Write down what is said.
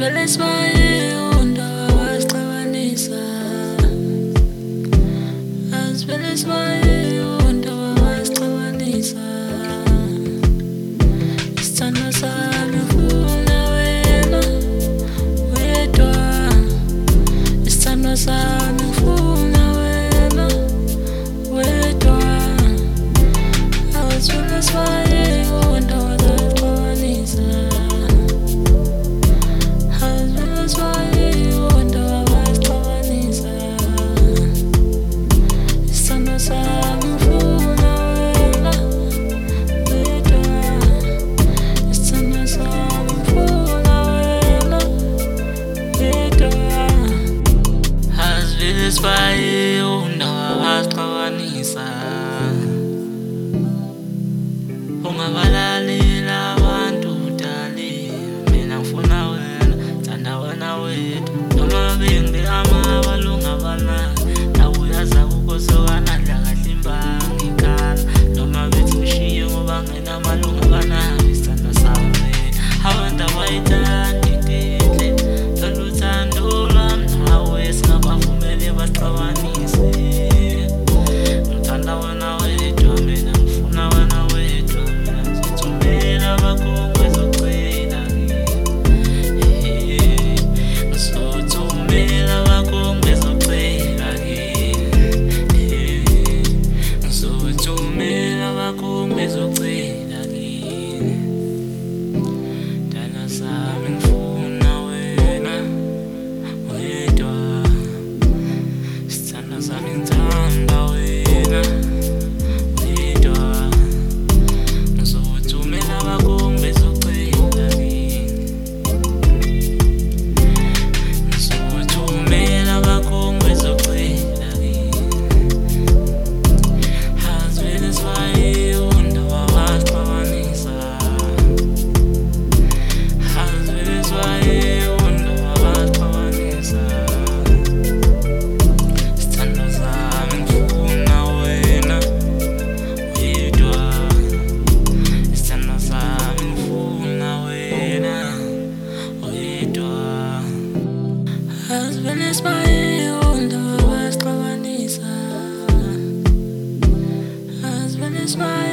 Azivele sibaye undaba wasixabanisa. Azivele sibaye undaba wasixabanisa. Isithando sami ufuna wena wedwa. Isithando sami ufuna wena wedwa. Azivele sibaye undaba wasixabanisa. Sibaye undaba wasixabanisa. Ungabalalela abantu dali, mina ngifuna wena, thanda wena wethu. Noma bengibekama abalungabanani, nawe uyaza ukuzokana dla kahle imbangi ikhala. Noma bethi ngishiye ngoba ngenamalunga abanaki, isithando sami abantu abayithandi intethe. Lolu thando lwami nawe singabavumeli basixabanise. Ngithanda wena wedwa, mina ngifuna wena wedwa. Mina ngizothumela abakho bezocela kimi. Ngizothumela abakho bezocela kimi. Ngizothumela abakho bezocela kimi. Thanda sami ngifuna wena wedwa. Isithando sami ngithanda wena wedwa. Ngizothumela abakho bezocela kimi. Ngizothumela abakho bezocela kimi. Azivele sibaye undaba wasixabanisa. Azivele sibaye undaba wasixabanisa. Isithando sami ngifuna wena wedwa. Isithando sami ngifuna wena wedwa. Azivele sibaye undaba wasixabanisa. Azivele sibaye